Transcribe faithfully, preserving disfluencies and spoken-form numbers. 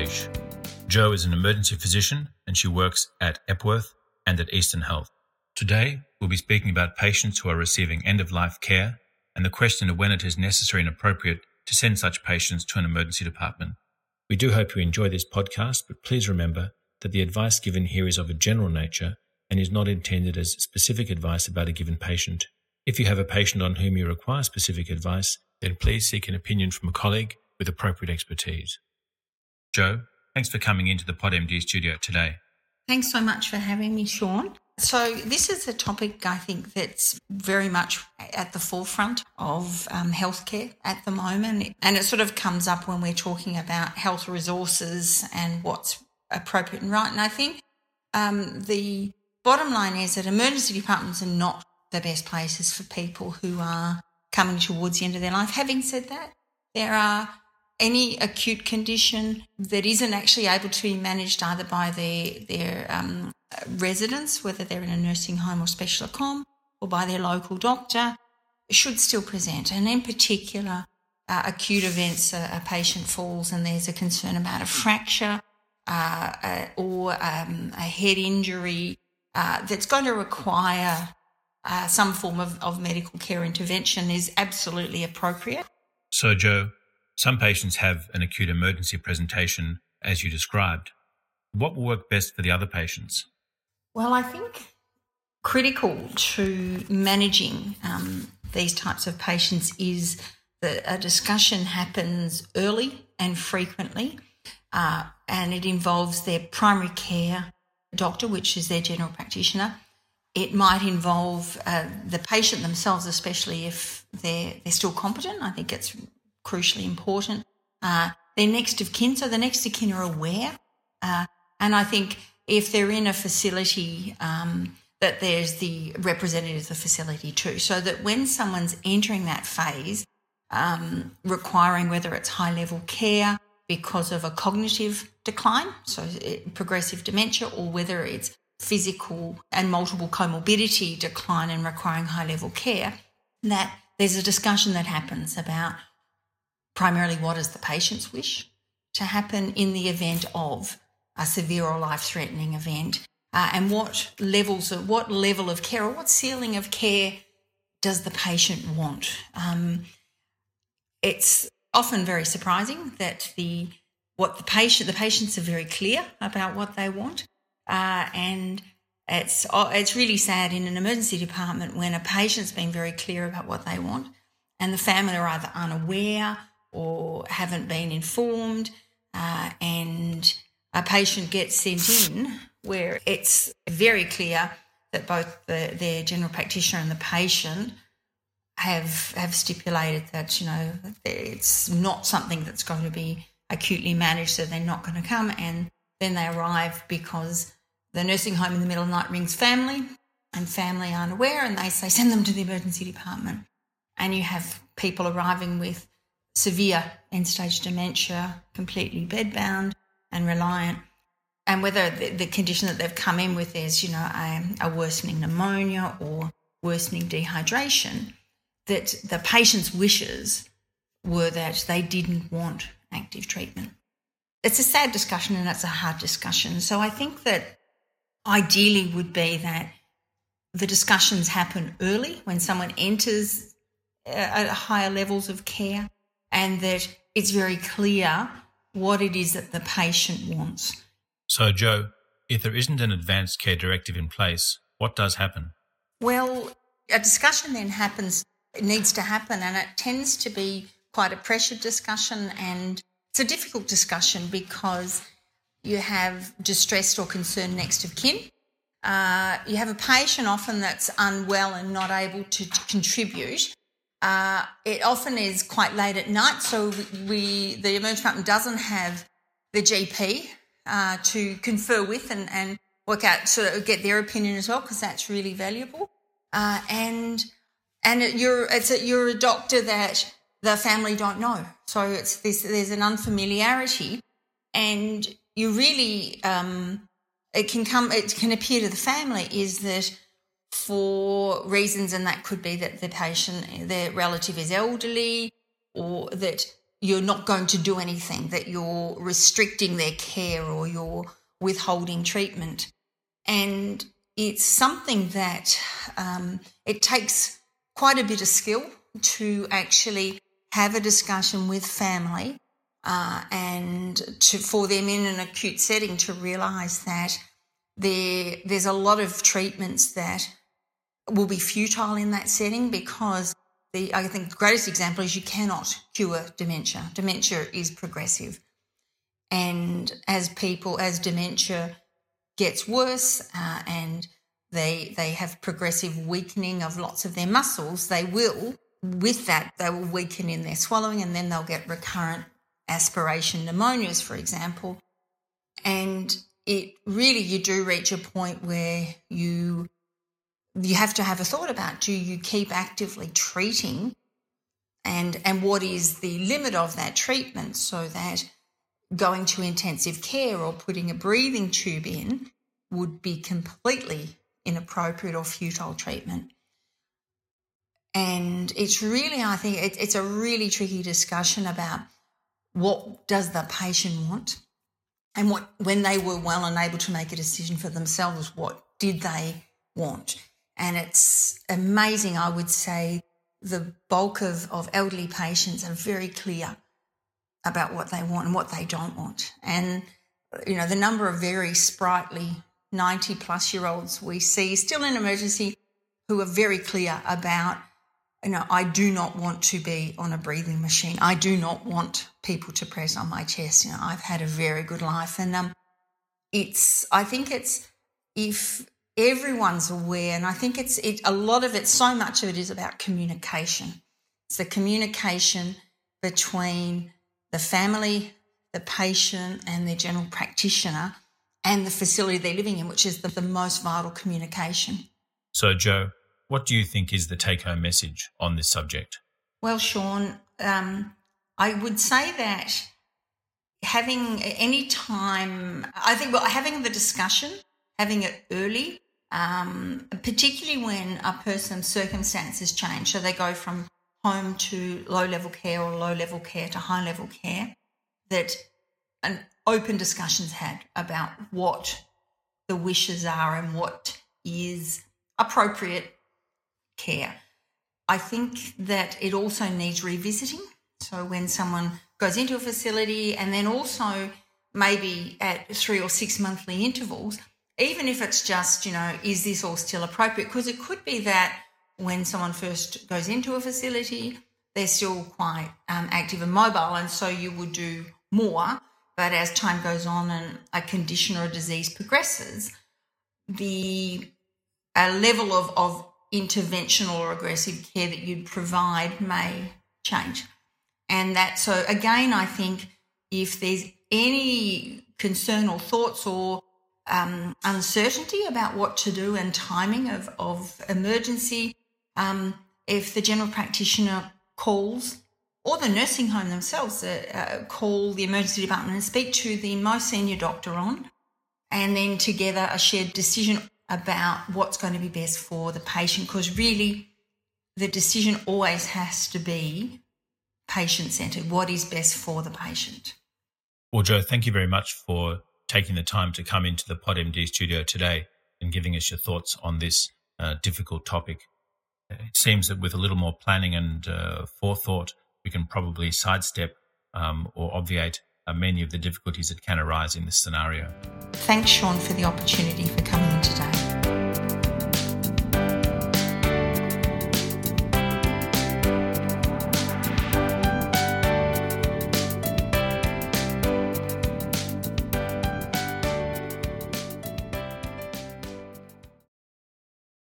Hamish. Jo is an emergency physician and she works at Epworth and at Eastern Health. Today, we'll be speaking about patients who are receiving end-of-life care and the question of when it is necessary and appropriate to send such patients to an emergency department. We do hope you enjoy this podcast, but please remember that the advice given here is of a general nature and is not intended as specific advice about a given patient. If you have a patient on whom you require specific advice, then please seek an opinion from a colleague with appropriate expertise. Jo, thanks for coming into the PodMD studio today. Thanks so much for having me, Sean. So this is a topic I think that's very much at the forefront of um, healthcare at the moment, and it sort of comes up when we're talking about health resources and what's appropriate and right. And I think um, the bottom line is that emergency departments are not the best places for people who are coming towards the end of their life. Having said that, there are any acute condition that isn't actually able to be managed either by their, their um, residents, whether they're in a nursing home or special accom, or by their local doctor, should still present. And in particular, uh, acute events, uh, a patient falls and there's a concern about a fracture uh, uh, or um, a head injury uh, that's going to require uh, some form of, of medical care intervention is absolutely appropriate. So, Jo, some patients have an acute emergency presentation, as you described. What will work best for the other patients? Well, I think critical to managing um, these types of patients is that a discussion happens early and frequently, uh, and it involves their primary care doctor, which is their general practitioner. It might involve uh, the patient themselves, especially if they're, they're still competent. I think it's crucially important. Uh, their next of kin, so the next of kin are aware. Uh, and I think if they're in a facility, um, that there's the representative of the facility too, so that when someone's entering that phase, um, requiring whether it's high-level care because of a cognitive decline, so it, progressive dementia, or whether it's physical and multiple comorbidity decline and requiring high-level care, that there's a discussion that happens about primarily what does the patient's wish to happen in the event of a severe or life-threatening event, uh, and what levels of what level of care or what ceiling of care does the patient want. Um, it's often very surprising that the what the patient the patients are very clear about what they want, uh, and it's it's really sad in an emergency department when a patient's been very clear about what they want, and the family are either unaware or haven't been informed, uh, and a patient gets sent in where it's very clear that both the, their general practitioner and the patient have have stipulated that, you know, it's not something that's going to be acutely managed, so they're not going to come, and then they arrive because the nursing home in the middle of the night rings family, and family aren't aware, and they say send them to the emergency department. And you have people arriving with severe end-stage dementia, completely bedbound and reliant, and whether the, the condition that they've come in with is, you know, a, a worsening pneumonia or worsening dehydration, that the patient's wishes were that they didn't want active treatment. It's a sad discussion and it's a hard discussion. So I think that ideally would be that the discussions happen early when someone enters at higher levels of care, and that it's very clear what it is that the patient wants. So, Jo, if there isn't an advanced care directive in place, what does happen? Well, a discussion then happens, it needs to happen, and it tends to be quite a pressured discussion, and it's a difficult discussion because you have distressed or concerned next of kin. Uh, you have a patient often that's unwell and not able to, to contribute. Uh, it often is quite late at night, so we the emergency department doesn't have the G P uh, to confer with and, and work out, sort of get their opinion as well, because that's really valuable. Uh, and and you're it's a, you're a doctor that the family don't know, so it's this there's an unfamiliarity, and you really um, it can come it can appear to the family is that, for reasons, and that could be that the patient, their relative is elderly, or that you're not going to do anything, that you're restricting their care or you're withholding treatment. And it's something that um, it takes quite a bit of skill to actually have a discussion with family uh, and to, for them in an acute setting to realise that there, there's a lot of treatments that will be futile in that setting, because the I think the greatest example is you cannot cure dementia. Dementia is progressive. And as people, as dementia gets worse uh, and they they have progressive weakening of lots of their muscles, they will, with that, they will weaken in their swallowing, and then they'll get recurrent aspiration pneumonias, for example. And it really, you do reach a point where you you have to have a thought about, do you keep actively treating, and and what is the limit of that treatment, so that going to intensive care or putting a breathing tube in would be completely inappropriate or futile treatment. And it's really, I think, it, it's a really tricky discussion about what does the patient want, and what, when they were well and able to make a decision for themselves, what did they want? And it's amazing, I would say, the bulk of, of elderly patients are very clear about what they want and what they don't want. And, you know, the number of very sprightly ninety-plus-year-olds we see still in emergency who are very clear about, you know, I do not want to be on a breathing machine. I do not want people to press on my chest. You know, I've had a very good life. And um, it's, I think it's, if everyone's aware, and I think it's, it, a lot of it, so much of it is about communication. It's the communication between the family, the patient and their general practitioner and the facility they're living in, which is the, the most vital communication. So, Jo, what do you think is the take-home message on this subject? Well, Sean, um, I would say that having any time, I think, well, having the discussion, having it early, um, particularly when a person's circumstances change, so they go from home to low-level care or low-level care to high-level care, that an open discussion's had about what the wishes are and what is appropriate care. I think that it also needs revisiting. So when someone goes into a facility, and then also maybe at three or six monthly intervals, even if it's just, you know, is this all still appropriate? Because it could be that when someone first goes into a facility, they're still quite um, active and mobile, and so you would do more. But as time goes on and a condition or a disease progresses, the uh, level of, of interventional or aggressive care that you'd provide may change. And that, so again, I think if there's any concern or thoughts or um, uncertainty about what to do and timing of, of emergency, um, if the general practitioner calls, or the nursing home themselves, uh, uh, call the emergency department and speak to the most senior doctor on, and then together a shared decision about what's going to be best for the patient, because really the decision always has to be patient-centred. What is best for the patient? Well, Jo, thank you very much for taking the time to come into the PodMD studio today and giving us your thoughts on this uh, difficult topic. It seems that with a little more planning and uh, forethought, we can probably sidestep um, or obviate uh, many of the difficulties that can arise in this scenario. Thanks, Sean, for the opportunity for coming